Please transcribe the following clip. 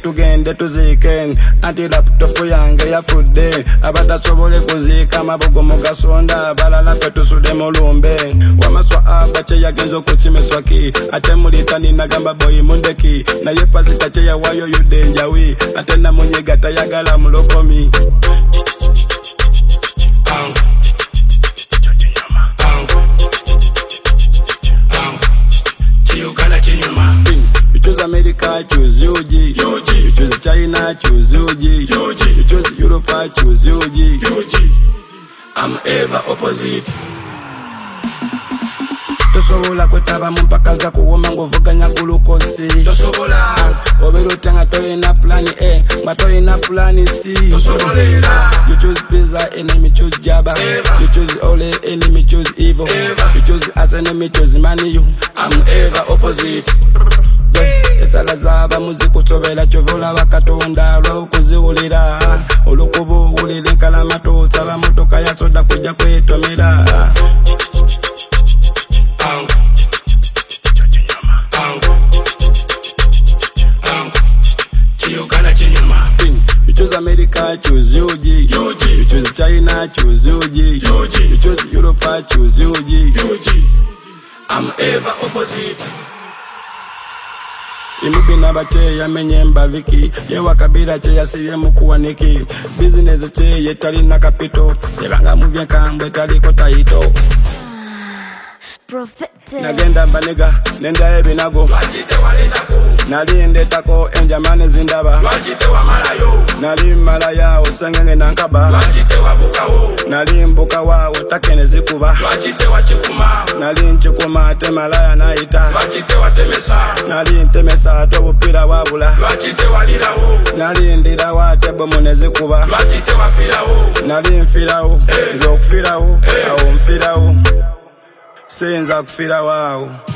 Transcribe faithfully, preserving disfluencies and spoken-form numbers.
tugende tuzike anti laptop yange yafudde abatasobole kuzika mabugo mugasonda balala fe tusude mulumbe wamaswa abache yagenzo kuchimeswaki ate mulitani nagamba boy mundeki na yepazita che yawayo yudenjawi ate na munyega tayagala mulokomi Ang You choose America, choose U G. U G. You choose China, choose U G. U G. You choose Europe, choose U G. U G. I'm ever opposite. Tosobola kwetaba mpaka za kuwoma ngovuganya glucose. Tosobola obero tanga toyina plan A, matoyina plan C. Tosobolela. You choose pizza, enemy choose jaba. Ever. You choose ole, enemy choose evil. Ever. You choose as enemy choose money. You, I'm ever opposite. Esala zaba muziko chobela chovola wakatonda lo kuziulira olukubu ulile kalamato saba motoka ya soda kuja kwetomera Ang Ang Ang Chiukana chinyuma You choose America, choose U G. U G. You choose China, choose U G. U G. You choose Europe, choose U G. U G. I'm ever opposite. Imubi na bache ya menye mbaviki Yewa kabira che ya siye mkuwa niki Business che yetali na kapito Yebanga muvye kambwe tali kota ito Prophet Nagenda mbaniga, nenda ebi nago Wajite wale nago Nalinde tako enjamane zindaba Wajite wa malayo Nali malaya usengenge nankaba Wajite wa bukao Nali mbuka wa utakene zikuba Wajite wa chikuma Nali nchikuma te malaya naita Wajite wa temesa Nali ntemesa tobu pira wabula Wajite wa lirao Nali ndira wa tebo mune zikuba Wajite wa firao Nali mfirao hey. Zokufirao hey. Au mfirao Senza kufira wao